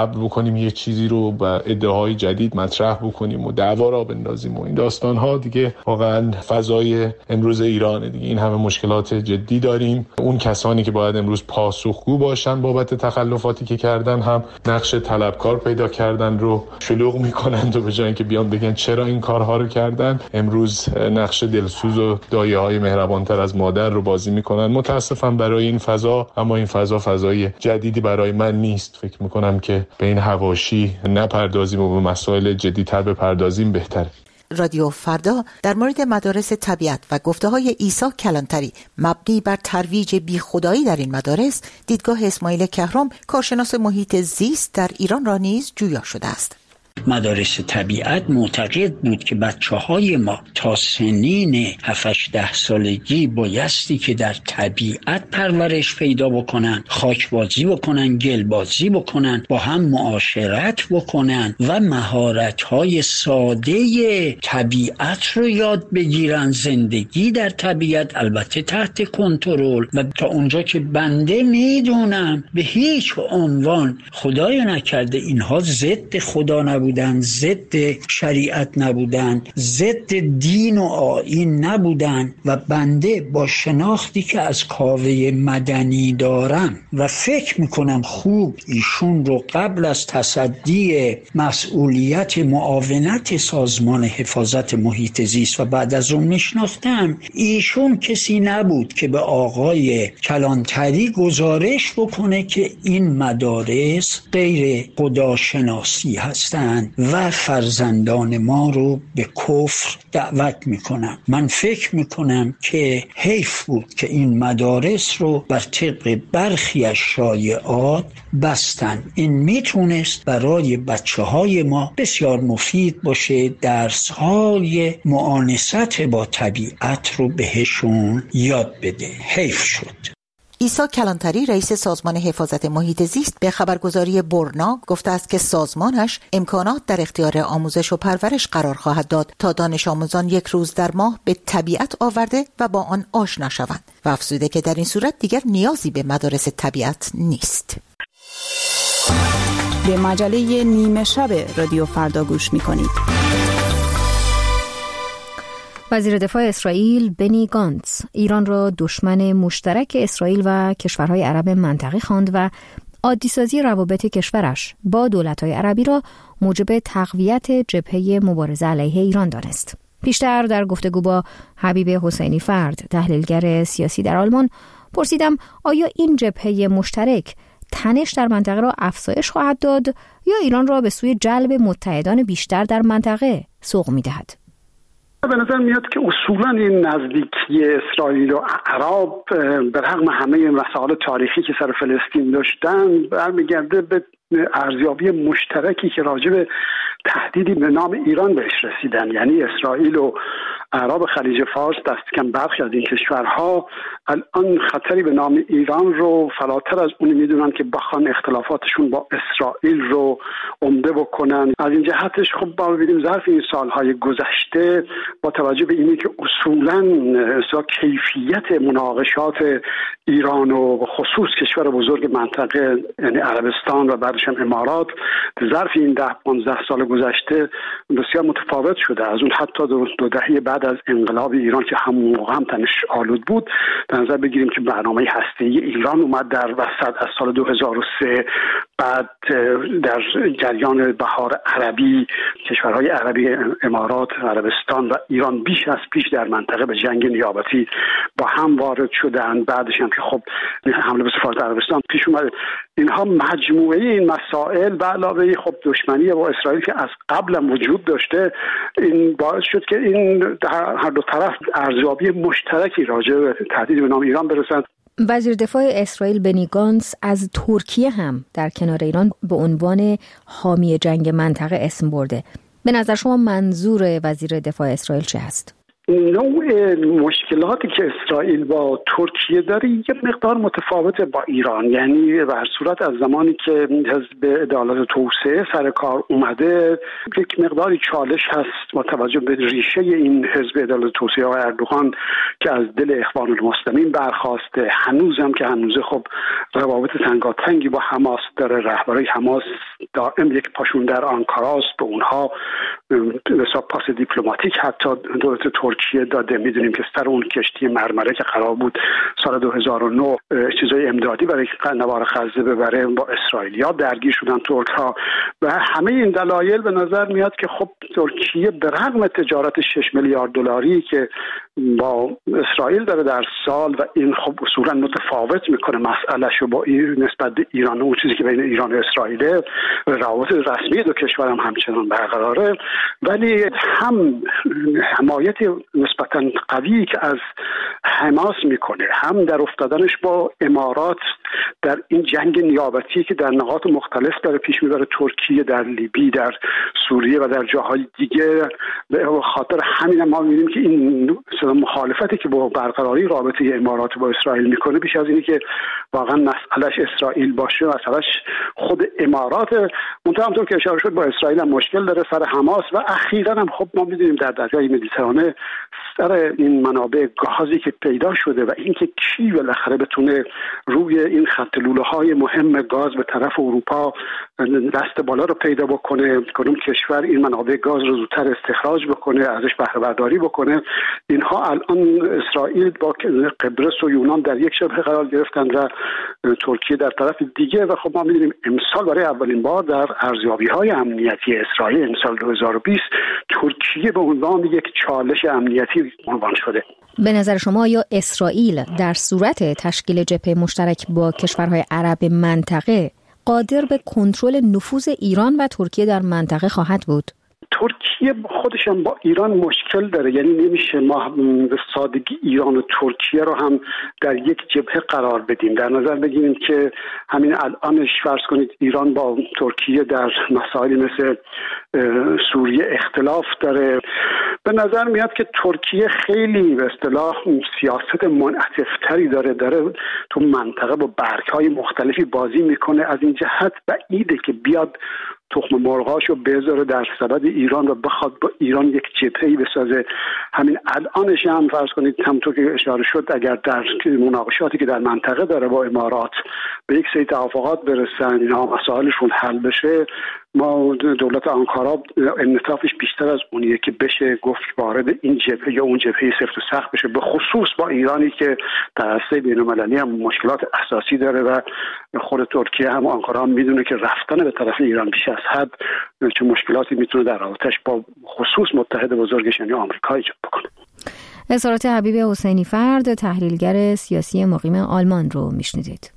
[SPEAKER 19] بتوانیم یه چیزی رو با ادعاهای جدید مطرح بکنیم و دعوا را بندازیم و این داستان‌ها دیگه واقعا فضای امروز ایرانه دیگه. این همه مشکلات جدی داریم، اون کسانی که باید امروز پاسخگو باشن بابت تخلفاتی که کردن هم نقش طلبکار پیدا کردن رو شلوغ میکنند و به جای اینکه بیان بگن چرا این کارها رو کردن، امروز نقش دلسوز و دایه‌های مهربانتر از مادر رو بازی میکنن. متاسفم برای این فضا، اما این فضا فضای جدیدی برای من نیست. فکر میکنم که به این حواشی نپردازیم و به مسائل جدی‌تر بپردازیم بهتره.
[SPEAKER 17] رادیو فردا در مورد مدارس طبیعت و گفته‌های عیسی کلانتری مبنی بر ترویج بیخدایی در این مدارس، دیدگاه اسماعیل کهرام کارشناس محیط زیست در ایران را نیز جویا شده است.
[SPEAKER 20] مدارس طبیعت معتقد بود که بچه های ما تا سنین هفت ده سالگی بایستی که در طبیعت پرورش پیدا بکنن، خاکبازی بکنن، گلبازی بکنن، با هم معاشرت بکنن و مهارت های ساده طبیعت رو یاد بگیرن. زندگی در طبیعت البته تحت کنترل و تا اونجا که بنده میدونم به هیچ عنوان خدای نکرده اینها ضد خدا نبودن، ضد شریعت نبودن، ضد دین و آیین نبودن و بنده با شناختی که از کاوه مدنی دارم و فکر میکنم خوب ایشون رو قبل از تصدی مسئولیت معاونت سازمان حفاظت محیط زیست و بعد از اون میشناختم، ایشون کسی نبود که به آقای کلانتری گزارش بکنه که این مدارس غیر خداشناسی هستند و فرزندان ما رو به کفر دعوت میکنن. من فکر میکنم که حیف بود که این مدارس رو بر طبق برخی از شایعات بستن. این میتونست برای بچه های ما بسیار مفید باشه، درس های معانست با طبیعت رو بهشون یاد بده. حیف شد.
[SPEAKER 17] عیسی کلانتری رئیس سازمان حفاظت محیط زیست به خبرگزاری برنا گفته است که سازمانش امکانات در اختیار آموزش و پرورش قرار خواهد داد تا دانش آموزان یک روز در ماه به طبیعت آورده و با آن آشنا شوند و افزوده که در این صورت دیگر نیازی به مدارس طبیعت نیست.
[SPEAKER 21] به مجله نیمه شب رادیو فردا گوش می‌کنید.
[SPEAKER 1] وزیر دفاع اسرائیل بنی گانتز ایران را دشمن مشترک اسرائیل و کشورهای عرب منطقه خواند و عادی‌سازی روابط کشورش با دولت‌های عربی را موجب تقویت جبهه مبارزه علیه ایران دانست. پیشتر در گفتگو با حبیب حسینی فرد، تحلیلگر سیاسی در آلمان، پرسیدم آیا این جبهه مشترک تنش در منطقه را افزایش خواهد داد یا ایران را به سوی جلب متحدان بیشتر در منطقه سوق می‌دهد؟
[SPEAKER 2] به نظر میاد که اصولا این نزدیکی اسرائیل و عرب به رغم همه مسائل تاریخی که سر فلسطین داشتن برمیگرده به ارزیابی مشترکی که راجع به تهدیدی به نام ایران بهش رسیدن. یعنی اسرائیل و عرب خلیج فارس دست کم برخی از این کشورها الان خطری به نام ایران رو فراتر از اونی میدونن که بخوان اختلافاتشون با اسرائیل رو عمده بکنن. از این جهتش خب با ببینیم ظرف این سالهای گذشته با توجه به اینی که اصولا کیفیت مناقشات ایران و خصوص کشور بزرگ منطقه یعنی عربستان و بعدش هم امارات ظرف این ده پانزده سال گذشته بسیار متفاوت شده. از اون حتی دو دهه بعد از انقلاب ایران که همون موقع هم تنش آلود بود، در نظر بگیریم که برنامه هسته‌ای ایران اومد در وسط از سال دو هزار و سه. بعد در جریان بهار عربی کشورهای عربی امارات، عربستان و ایران بیش از پیش در منطقه به جنگ نیابتی با هم وارد شدن. بعدش هم که خب حمله به سفارت عربستان پیش اومد. اینها مجموعه این مسائل و علاوه خب دشمنی با اسرائیل که از قبل هم وجود داشته، این باعث شد که این هر دو طرف ارزیابی مشترکی راجع به تهدید به نام ایران برسند.
[SPEAKER 1] وزیر دفاع اسرائیل بنی گانتز از ترکیه هم در کنار ایران به عنوان حامی جنگ منطقه اسم برده. به نظر شما منظور وزیر دفاع اسرائیل چه است؟
[SPEAKER 2] نوع مشکلاتی که اسرائیل با ترکیه داره یه مقدار متفاوته با ایران. یعنی به هر صورت از زمانی که حزب عدالت و توسعه سر کار اومده یک مقداری چالش هست با توجه به ریشه این حزب عدالت و توسعه و اردوغان که از دل اخوان المسلمین برخواسته. هنوز هم که هنوز خب روابط تنگاتنگی با حماس داره. رهبرای حماس دائم یک پاشون در آنکاراست، به اونها حساب پاس دیپلماتیک حتی دولت ترکیه داده. میدونیم که سر اون کشتی مرمره که قرار بود سال دو هزار و نه چیزای امدادی برای نوار غزه ببره با اسرائیلیا درگیر شدن ترک ها و همه این دلایل به نظر میاد که خب ترکیه به رغم تجارت شش میلیارد دلاری که با اسرائیل داره در سال و این خب اصولا متفاوت میکنه مسئلهشو با این نسبت به ایران و اون چیزی که بین ایران و اسرائیل روابط رسمی دو کشور هم همچنان برقراره، ولی هم حمایت نسبتا قوی که از حماس میکنه، هم در افتادنش با امارات در این جنگ نیابتی که در نقاط مختلف داره پیش میبره ترکیه، در لیبی، در سوریه و در جاهای دیگه. به خاطر همین ما میبینیم که این مخالفتی که با برقراری رابطه امارات با اسرائیل میکنه بیش از اینی که واقعا مسئلهش اسرائیل باشه، مسئلهش خود امارات. منتها همونطور که اشاره شد با اسرائیل هم مشکل داره سر حماس و اخیراً هم خب ما میدونیم در دریای مدیترانه سر این منابع گازی که پیدا شده و اینکه کی بالاخره بتونه روی این خط لوله های مهم گاز به طرف اروپا دست بالا رو پیدا بکنه، کدوم کشور این منابع گاز رو زودتر استخراج بکنه، ازش بهره برداری بکنه. اینها الان اسرائیل با قبرس و یونان در یک شبه قرار گرفتن و ترکیه در طرف دیگه و خب ما می‌دونیم امسال برای اولین بار در ارزیابی‌های امنیتی اسرائیل امسال دو هزار و بیست ترکیه به عنوان یک چالش امنیتی عنوان شده.
[SPEAKER 1] به نظر شما یا اسرائیل در صورت تشکیل جبهه مشترک با کشورهای عرب منطقه قادر به کنترل نفوذ ایران و ترکیه در منطقه خواهد بود؟
[SPEAKER 2] ترکیه خودش هم با ایران مشکل داره، یعنی نمیشه ما به سادگی ایران و ترکیه رو هم در یک جبهه قرار بدیم. در نظر بگیریم که همین الانش فرض کنید ایران با ترکیه در مسائلی مثل سوریه اختلاف داره. به نظر میاد که ترکیه خیلی به اصطلاح سیاست منعطف‌تری داره داره تو منطقه با برگ‌های مختلفی بازی میکنه. از این جهت بعیده که بیاد تخم مرغاشو بذاره در سبد ایران و بخواد با ایران یک جبهه‌ای بسازه. همین الانش هم فرض کنید همونطور که اشاره شد اگر در مناقشاتی که در منطقه داره با امارات به یک سری توافقات برسن، اینا مسائلشون حل بشه، ما دولت آنکارا انعطافش بیشتر از اونیه که بشه گفت وارد این جبهه یا اون جبهه سفت و سخت بشه، به خصوص با ایرانی که در عرصه بین‌المللی هم مشکلات اساسی داره و خود ترکیه هم آنکارا هم میدونه که رفتن به طرف ایران بیش از حد چه مشکلاتی میتونه در رابطش با خصوص متحد بزرگش یعنی آمریکا ایجاد بکنه.
[SPEAKER 1] اظهارات حبیب حسینی فرد، تحلیلگر سیاسی مقیم آلمان رو میشنیدید.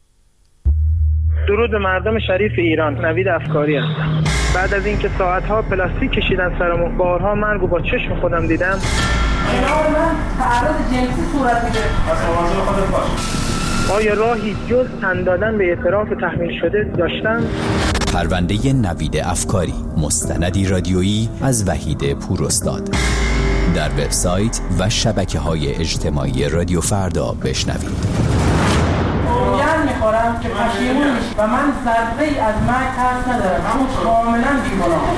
[SPEAKER 5] درود به مردم شریف ایران. نوید افکاری هستم. بعد از اینکه ساعتها پلاستیک کشیدن سرمون، بارها مرگ و با چشم خودم دیدم،
[SPEAKER 22] کنار من تعرض جنسی صورت میگیره. از خودت باش.
[SPEAKER 5] آیا راهی جز تن دادن به اعتراف تحمیل شده داشتم؟
[SPEAKER 23] پرونده نوید افکاری، مستندی رادیویی از وحید پوراستاد. در وبسایت و شبکه‌های اجتماعی رادیو فردا بشنوید.
[SPEAKER 22] میخورم که پشیمون میشی و من ذره ای از مرگ ترس ندارم، اما کاملا بی‌گناهم.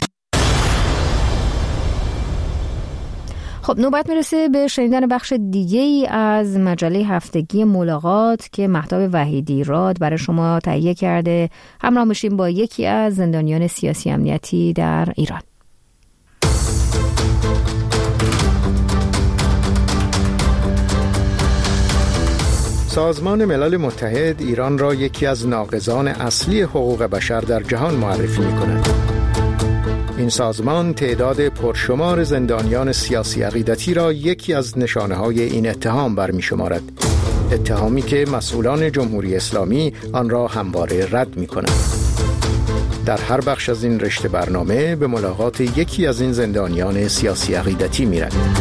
[SPEAKER 1] خب نوبت میرسه به شنیدن بخش دیگه ای از مجله هفتگی ملاقات که مهتاب وحیدی راد برای شما تهیه کرده. همراه میشیم با یکی از زندانیان سیاسی امنیتی در ایران.
[SPEAKER 4] سازمان ملل متحد ایران را یکی از ناقضان اصلی حقوق بشر در جهان معرفی می‌کند. این سازمان تعداد پرشمار زندانیان سیاسی عقیدتی را یکی از نشانه‌های این اتهام برمی‌شمارد. اتهامی که مسئولان جمهوری اسلامی آن را همواره رد می‌کنند. در هر بخش از این رشته برنامه به ملاقات یکی از این زندانیان سیاسی عقیدتی می‌رویم.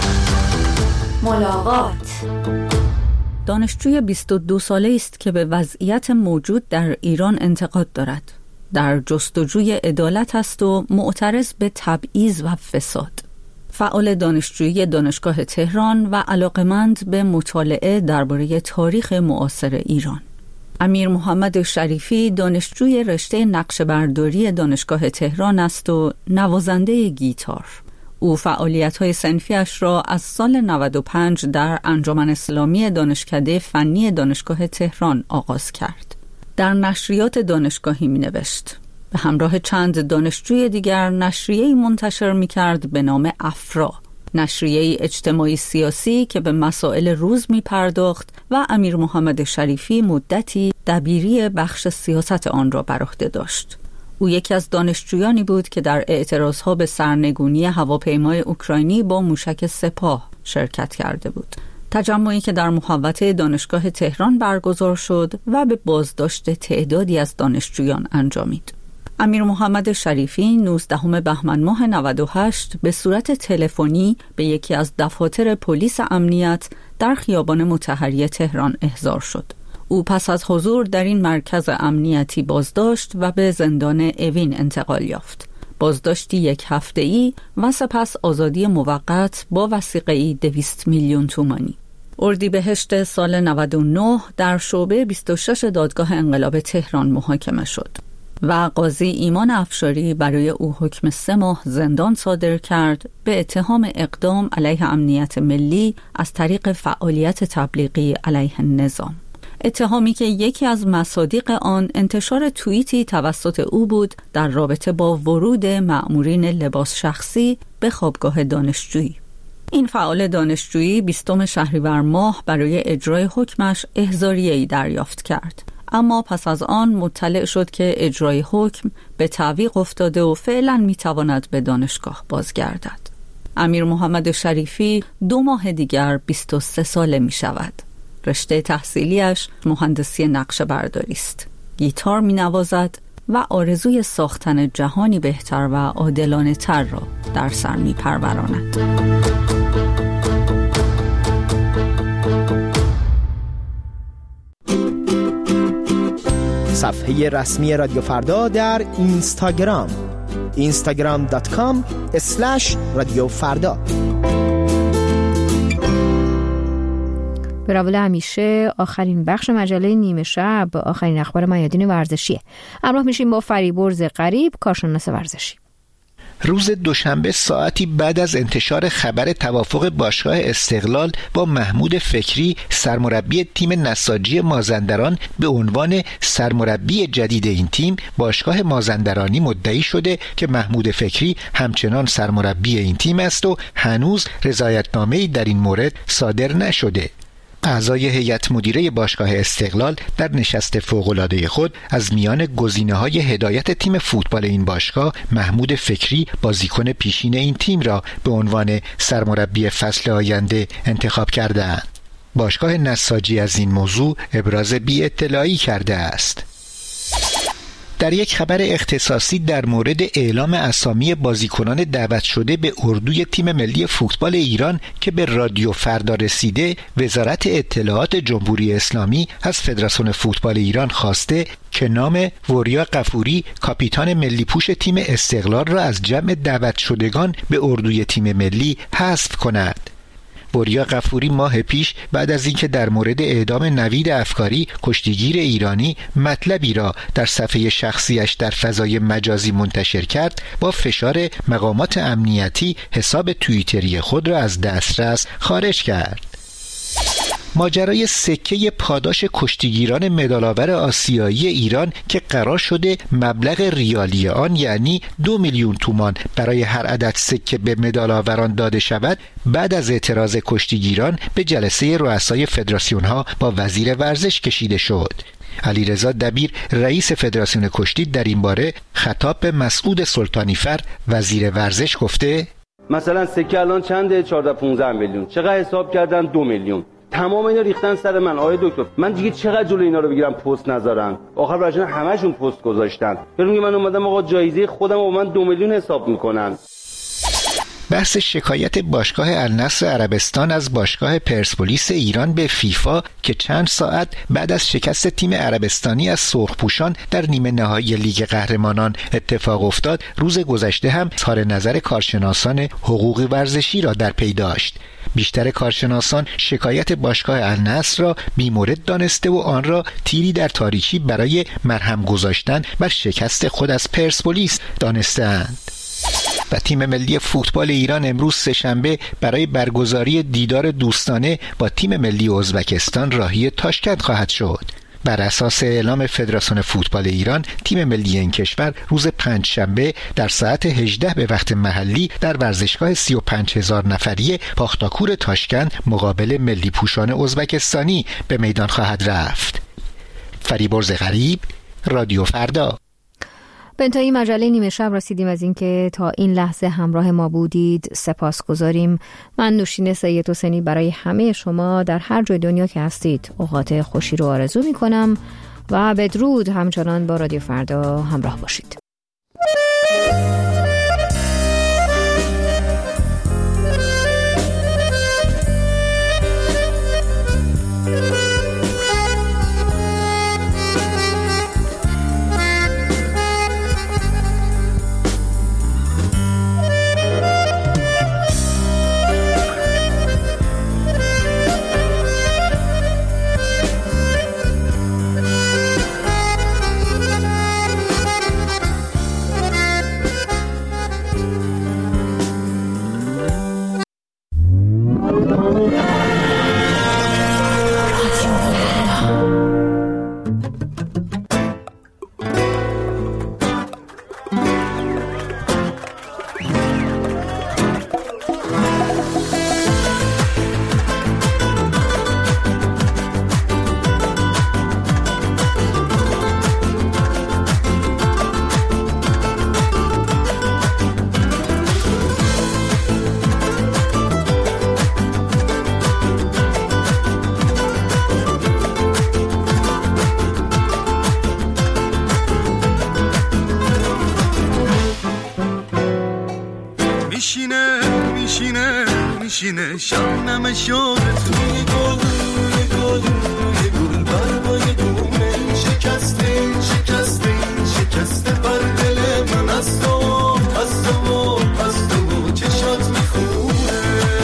[SPEAKER 1] ملاقات
[SPEAKER 24] دانشجوی بیست و دو ساله است که به وضعیت موجود در ایران انتقاد دارد. در جستجوی عدالت است و معترض به تبعیض و فساد. فعال دانشجویی دانشگاه تهران و علاقمند به مطالعه درباره تاریخ معاصر ایران. امیر محمد شریفی دانشجوی رشته نقشه‌برداری دانشگاه تهران است و نوازنده گیتار. او فعالیت‌های صنفی‌اش را از سال نود و پنج در انجمن اسلامی دانشکده فنی دانشگاه تهران آغاز کرد. در نشریات دانشگاهی می‌نوشت. به همراه چند دانشجوی دیگر نشریه‌ای منتشر می‌کرد به نام افرا، نشریه‌ای اجتماعی سیاسی که به مسائل روز می‌پرداخت و امیر محمد شریفی مدتی دبیری بخش سیاست آن را بر عهده داشت. او یکی از دانشجویانی بود که در اعتراضها به سرنگونی هواپیمای اوکراینی با موشک سپاه شرکت کرده بود. تجمعی که در محوطه دانشگاه تهران برگزار شد و به بازداشت تعدادی از دانشجویان انجامید. امیر محمد شریفی نوزدهم بهمن ماه نود و هشت به صورت تلفنی به یکی از دفاتر پلیس امنیت در خیابان مطهری تهران احضار شد. او پس از حضور در این مرکز امنیتی بازداشت و به زندان اوین انتقال یافت. بازداشتی یک هفته‌ای و سپس آزادی موقت با وثیقه‌ای دویست میلیون تومانی. اردیبهشت سال نود و نه در شعبه بیست و شش دادگاه انقلاب تهران محاکمه شد و قاضی ایمان افشاری برای او حکم سه ماه زندان صادر کرد به اتهام اقدام علیه امنیت ملی از طریق فعالیت تبلیغی علیه نظام. اتهامی که یکی از مصادیق آن انتشار توییتی توسط او بود در رابطه با ورود مأمورین لباس شخصی به خوابگاه دانشجویی. این فعال دانشجویی بیستم شهریور ماه برای اجرای حکمش احضاریه‌ای دریافت کرد، اما پس از آن مطلع شد که اجرای حکم به تعویق افتاده و فعلا میتواند به دانشگاه بازگردد. امیر محمد شریفی دو ماه دیگر بیست و سه ساله می شود. رشته تحصیلیش مهندسی نقشه برداری است. گیتار می نوازد و آرزوی ساختن جهانی بهتر و عادلانه تر را در سر می پروراند.
[SPEAKER 16] صفحه رسمی رادیو فردا در اینستاگرام اینستاگرام دات کام اسلش رادیو فردا.
[SPEAKER 1] به روال همیشه آخرین بخش مجله نیمه شب، آخرین اخبار میادین ورزشیه. همراه میشیم با فریبرز غریب، کارشناس ورزشی.
[SPEAKER 4] روز دوشنبه ساعتی بعد از انتشار خبر توافق باشگاه استقلال با محمود فکری سرمربی تیم نساجی مازندران به عنوان سرمربی جدید این تیم، باشگاه مازندرانی مدعی شده که محمود فکری همچنان سرمربی این تیم است و هنوز رضایتنامه‌ای در این مورد صادر نشده. اعضای هیئت مدیره باشگاه استقلال در نشست فوق‌العاده خود از میان گزینه‌های هدایت تیم فوتبال این باشگاه محمود فکری، بازیکن پیشین این تیم، را به عنوان سرمربی فصل آینده انتخاب کرده‌اند. باشگاه نساجی از این موضوع ابراز بی‌اطلاعی کرده است. در یک خبر اختصاصی در مورد اعلام اسامی بازیکنان دعوت شده به اردوی تیم ملی فوتبال ایران که به رادیو فردا رسیده، وزارت اطلاعات جمهوری اسلامی از فدراسیون فوتبال ایران خواسته که نام وریا غفوری، کاپیتان ملی پوش تیم استقلال را از جمع دعوت شدگان به اردوی تیم ملی حذف کند. وریا غفوری ماه پیش بعد از اینکه در مورد اعدام نوید افکاری، کشتیگیر ایرانی، مطلبی را در صفحه شخصیش در فضای مجازی منتشر کرد، با فشار مقامات امنیتی حساب توییتری خود را از دسترس خارج کرد. ماجرای سکه پاداش کشتیگیران مدال‌آور آسیایی ایران که قرار شده مبلغ ریالی آن یعنی دو میلیون تومان برای هر عدد سکه به مدال‌آوران داده شود، بعد از اعتراض کشتیگیران به جلسه رؤسای فدراسیون‌ها با وزیر ورزش کشیده شد. علیرضا دبیر رئیس فدراسیون کشتی در این باره خطاب به مسعود سلطانیفر وزیر ورزش گفته:
[SPEAKER 6] مثلا سکه الان چنده؟ چهارده پانزده میلیون. چقدر حساب کردن؟ دو میلیون. تمام اینا ریختن سر من. آقای دکتر، من دیگه چقدر جلوی اینا رو بگیرم پست نذارن؟ آخر براشون همشون پست گذاشتن. ببین من اومدم آقا جایزه خودم و من دو میلیون حساب میکنن.
[SPEAKER 7] بحث شکایت باشگاه النصر عربستان از باشگاه پرسپولیس ایران به فیفا که چند ساعت بعد از شکست تیم عربستانی از سرخپوشان در نیمه نهایی لیگ قهرمانان اتفاق افتاد، روز گذشته هم اظهار نظر کارشناسان حقوق ورزشی را در پی داشت. بیشتر کارشناسان شکایت باشگاه النصر را بیمورد دانسته و آن را تیری در تاریکی برای مرهم گذاشتن بر شکست خود از پرسپولیس دانسته‌اند. و تیم ملی فوتبال ایران امروز سه‌شنبه برای برگزاری دیدار دوستانه با تیم ملی ازبکستان راهی تاشکند خواهد شد. بر اساس اعلام فدراسیون فوتبال ایران، تیم ملی این کشور روز پنجشنبه در ساعت هجده به وقت محلی در ورزشگاه سی و پنج هزار نفری پاختاکور تاشکند مقابل ملی پوشان ازبکستانی به میدان خواهد رفت. فریبرز غریب، رادیو فردا.
[SPEAKER 1] به انتهای مجله نیمه شب رسیدیم. از اینکه تا این لحظه همراه ما بودید سپاس گذاریم. من نوشین سید حسینی برای همه شما در هر جای دنیا که هستید اوقات خوشی رو آرزو می کنم و بدرود. همچنان با رادیو فردا همراه باشید.
[SPEAKER 8] میشینه شامنم شوق توی گل روی گل روی گل برگای دومه شکسته شکسته شکسته بر دل من از تو از تو از تو چشات میخونه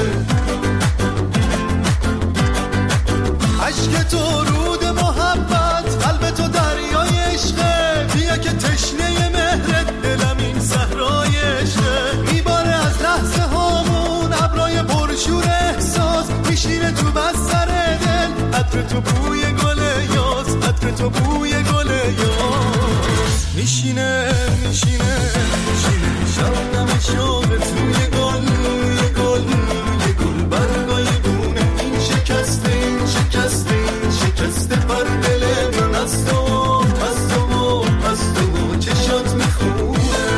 [SPEAKER 8] عشق تو رود محبت قلب تو دریای عشقه بیا که تشنه مهرت دلم این صحرای عشقه میباره از لحظه هامون ابرای پرشور احساس میشینه تو بستر دل عطر تو بوی گل یاس عطر تو بوی گل یاس میشینه میشینه میشینه شبنم شوق توی گل روی گل روی گل برگای دونه این شکسته این شکسته این شکسته بر دل من از تو از تو از تو چشات میخونه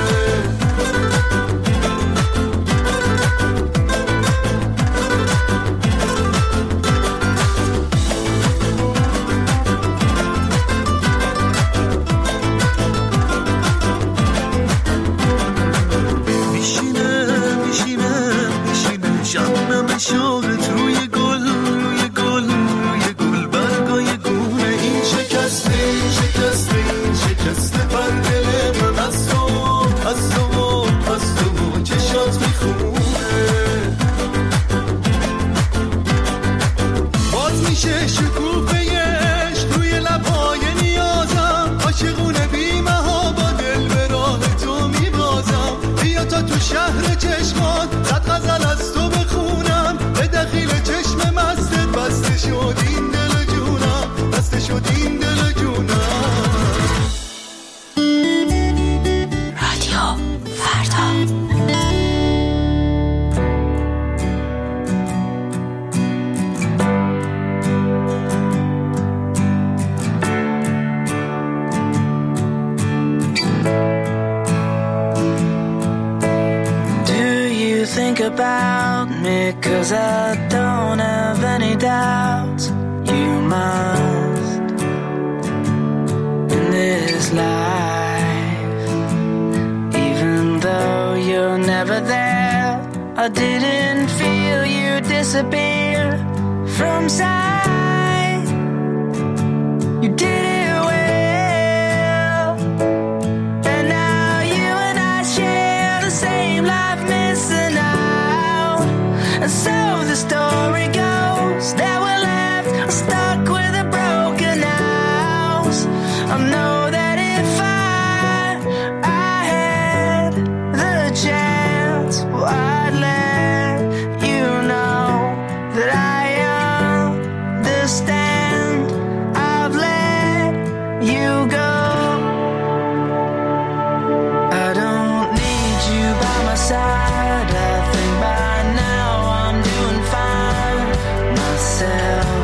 [SPEAKER 8] شوق توی گل روی گل روی گل برگای گونه این شکسته این شکسته این شکسته بر دل من از تو از تو از تو چشات میخونه باز میشه شکوفه عشق روی لبهای نیازم عاشقونه بیمه ها با دل به راه تو میبازم بیا تا تو شهر چشمات صد غزل از تو بخونم به دخیل چشم مستت بسته شد این دل جونم بسته شد این دل جونم
[SPEAKER 11] رادیو فردا
[SPEAKER 12] Think about me, cause I don't have any doubts. You must in this life, even though you're never there. I didn't feel you disappear from sight. You did it well, and now you and I share the same life, missing out. And so the story goes that we're left stuck with a broken house. I know that if I I had the chance, well, I'd let you know that I understand. I've let you go. I don't need you by my side. I think by now I'm doing fine myself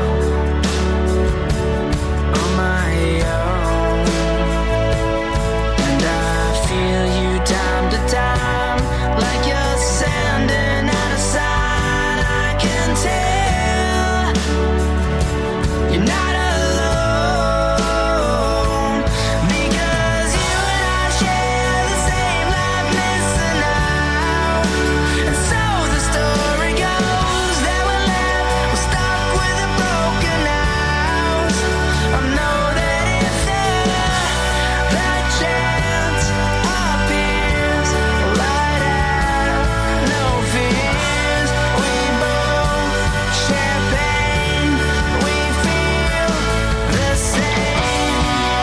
[SPEAKER 12] on my own. And I feel you time to time, like you're sending out a sign. I can tell you're not alone, because you and I share the same life, missing out. And so the story goes that we're left, we're stuck with a broken house. I know that if that chance appears, light out, no fears. We both share pain, we feel the same.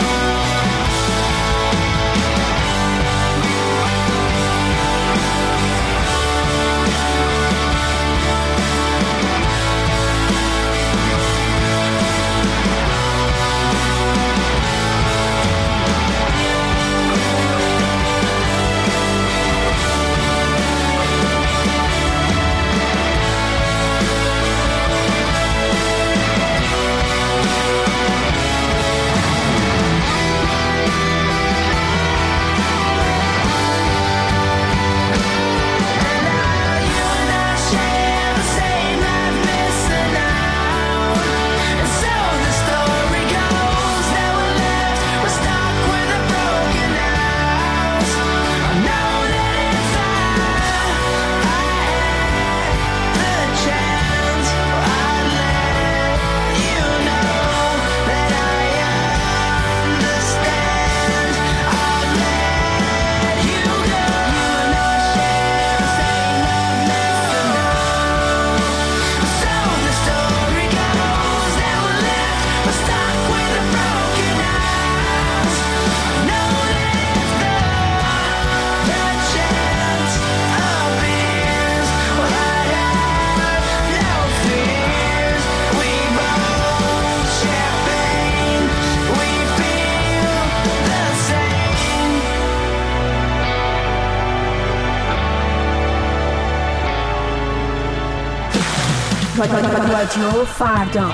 [SPEAKER 21] رادیو فردا.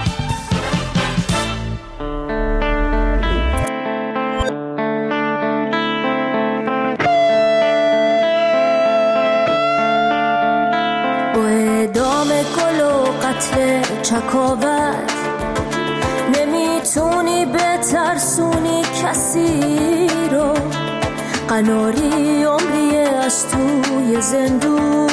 [SPEAKER 9] با اعدام گل و قتل چکاوت نمیتونی بترسونی کسی رو. قناری عمریه از توی زندون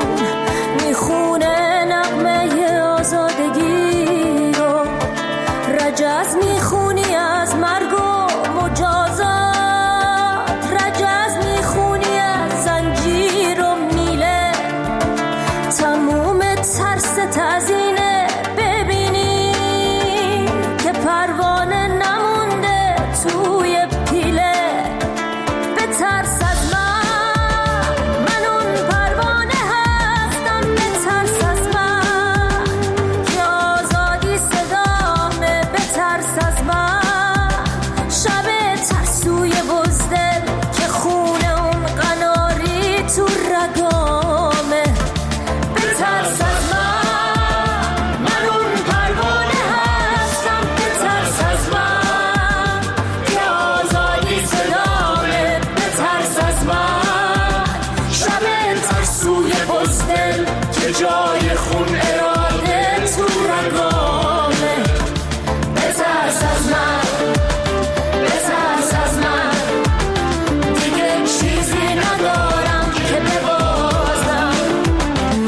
[SPEAKER 9] میخونه نغمه آزادگی رو. رجز میخونی از مرگ و مجازات، رجز میخونی از زنجیر و میله. تموم ترس تزینه ببینی که پروانه نمونده توی پیله. به ترس از من، من اون پروانه هستم. به ترس از من که آزادی صدامه. به ترس از من شب ترسوی بزدل که خونه اون قناری تو رگامه. به ترس از من، من اون پروانه هستم. به ترس از من که آزادی صدامه. به ترس از من شب ترسوی بزدل که جای خون اراده تو رگامه. به ترس از من، به ترس از من دیگه چیزی ندارم که ببازم.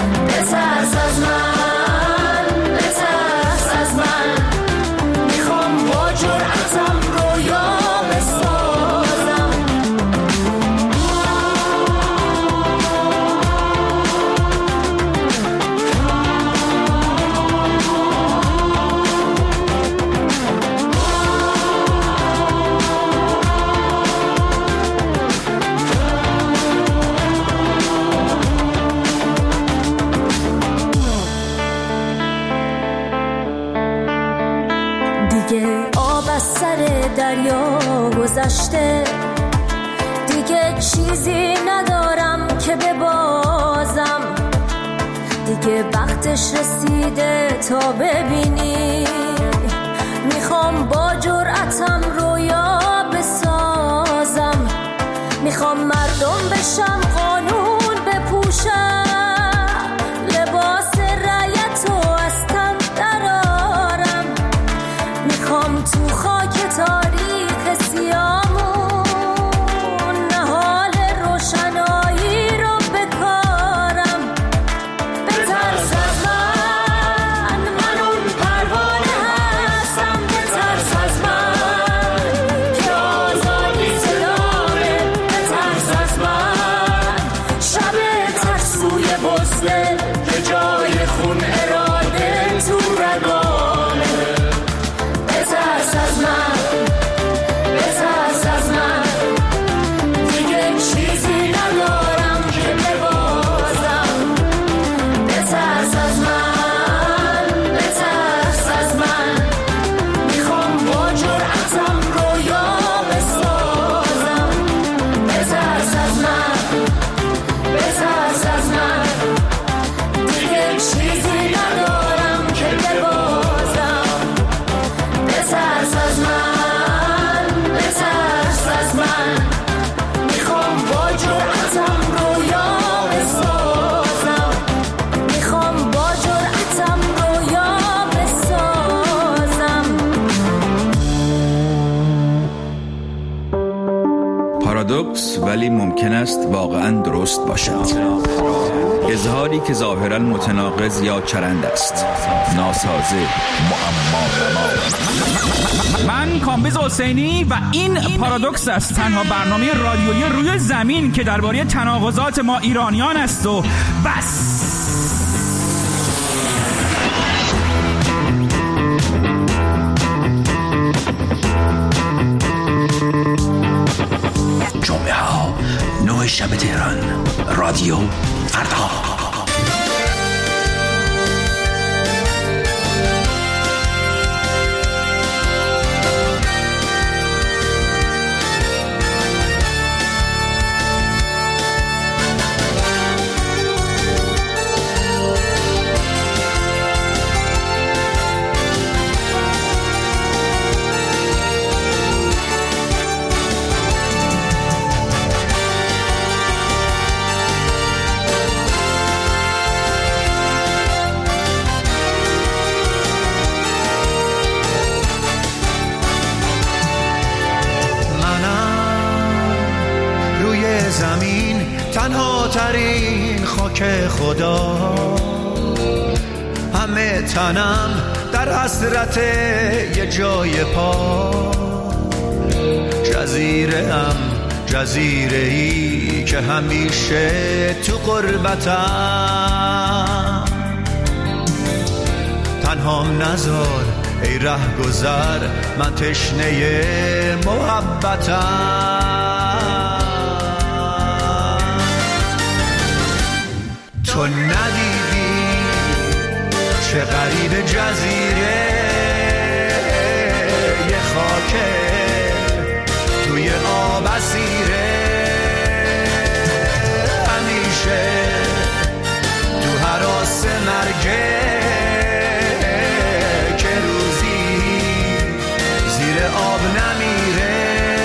[SPEAKER 9] دریا گذشته، دیگه چیزی ندارم که ببازم، دیگه وقتش رسیده تا ببینی. میخوام با جرأتم رویا بسازم، میخوام مردم بشم، قانون بپوشم، لباس رعیتو از تن درارم، میخوام تو خاک تاریخ سیامون نهال روشنایی رو بکارم. بترس از من، من اون پروانه هستم، بترس از من که آزادی صدامه، بترس از من شب ترسوی بزده که جای خون اراده تو رگامه. بترس از من، بترس از من، دیگه چیزی ندارم که ببازم. بترس از من، بترس از من، میخوام با جرأتم رویا بسازم. بترس از من، بترس از من، دیگه چیزی ندارم که ببازم. بترس از من، بترس از من، میخوام با جرأتم رویا بسازم، میخوام با جرأتم رویا بسازم.
[SPEAKER 10] پارادوکس ولی ممکن است واقعا درست باشد. اظهاری که ظاهرا متناقض یا چرند است، ناسازه، معما نما.
[SPEAKER 13] من کامبیز حسینی و این پارادوکس است، تنها برنامه رادیویی روی زمین که درباره تناقضات ما ایرانیان است و بس.
[SPEAKER 23] جمعه ها نه شب تهران، رادیو فردا.
[SPEAKER 8] زمین تنها ترین خاک خدا، همه تنم در حسرت یه جای پا. جزیره ام، جزیره ای که همیشه تو غربتم. تنهام نذار ای ره گذر، من تشنه محبتم. تو ندیدی چه غریب جزیره، یه خاکه توی آب اسیره، همیشه تو هراس مرگه، که روزی زیر آب نمیره.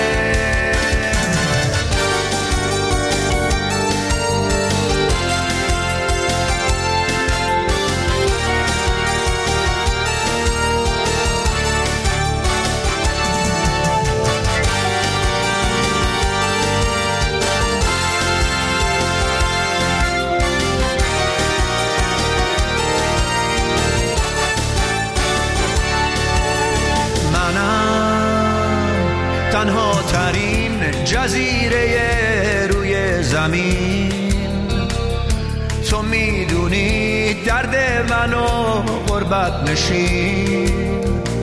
[SPEAKER 8] تنها ترین جزیره روی زمین، تو میدونی درد منو غربت نشین.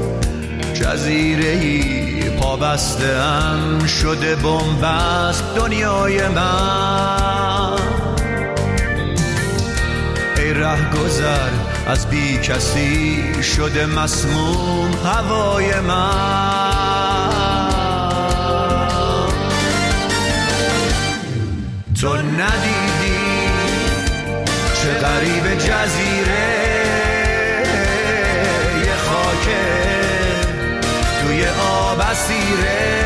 [SPEAKER 8] جزیره‌ای پابسته ام شده بنبست دنیای من. ای ره گذر از بی کسی شده مسموم هوای من. تو ندیدی چه غریب جزیره یه خاکه توی آب اسیره